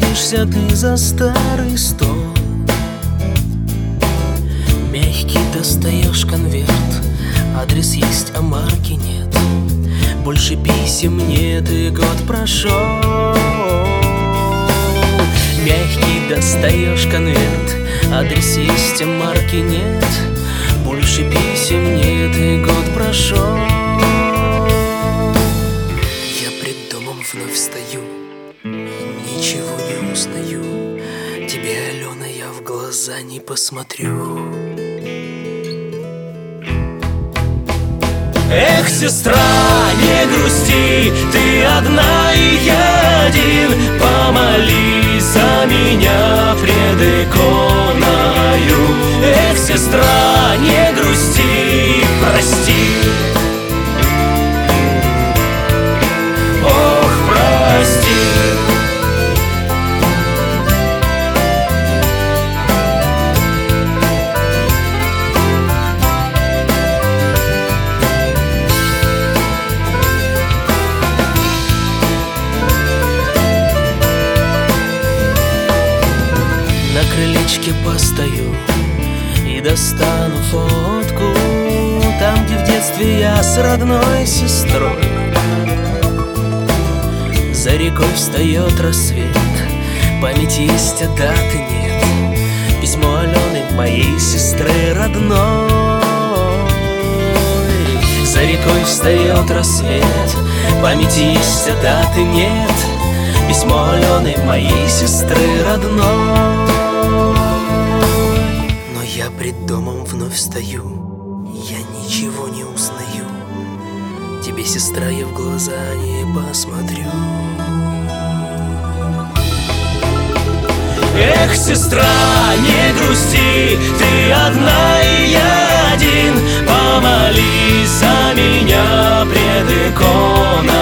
садишься ты за старый стол. Мягкий достаешь конверт, адрес есть, а марки нет. Больше писем нет, и год прошел. Мягкий достаешь конверт, адрес есть, а марки нет. Больше писем нет, и год прошел. Я пред домом вновь стою, ничего не узнаю. Тебе, Алена, я в глаза не посмотрю. Эх, сестра, не грусти, ты одна и я один. Помолись за меня пред иконою. Эх, сестра, не грусти, прости. Ох, прости. На крылечке постою и достану фотку, там, где в детстве я с родной сестрой. За рекой встает рассвет, память есть, а даты нет. Письмо Алены, моей сестры родной. За рекой встает рассвет, память есть, а даты нет. Письмо Алены, моей сестры родной. Но я пред домом вновь стою, я ничего не узнаю. Тебе, сестра, я в глаза не посмотрю. Эх, сестра, не грусти, ты одна и я один. Помолись за меня пред иконой.